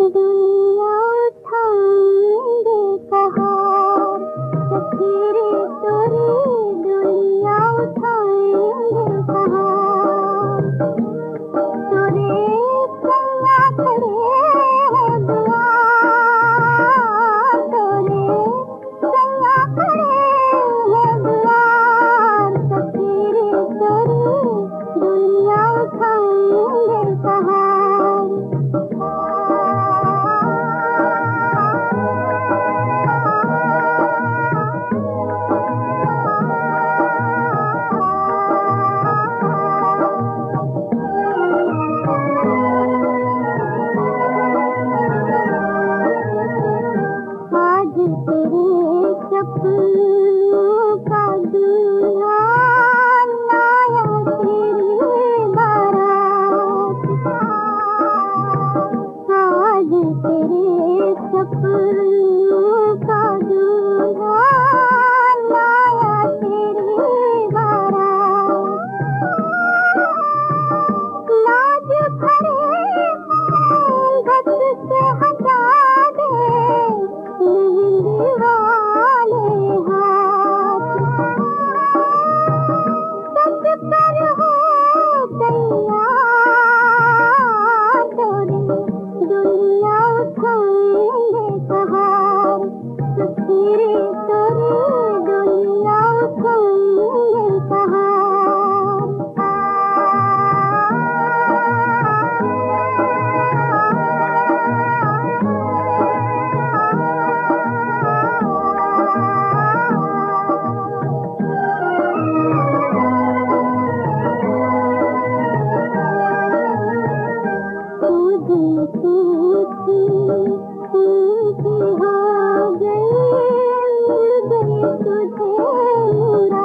दुनिया उठाएंगे कहार, सखीरे तोरे दुनिया उठाएंगे कहार। तोरे सैया खड़े हैं दुआर, तोरे सैया खड़े हैं दुआर, सखीरे तोरे दुनिया उठाएंगे कहार। आज तेरे सपनों का दूल्हा लाया तेरी बारात। आज तेरे सपनों का दूल्हा लाया तेरी बारात। लाज भरे घट से हटा दे मेहंदी वाले हाथ। सच पर हो तैयार, तोरे दुनिया उठाएंगे कहार, सखीरे तोरे दुनिया उठाएंगे कहार। हो गई तुझे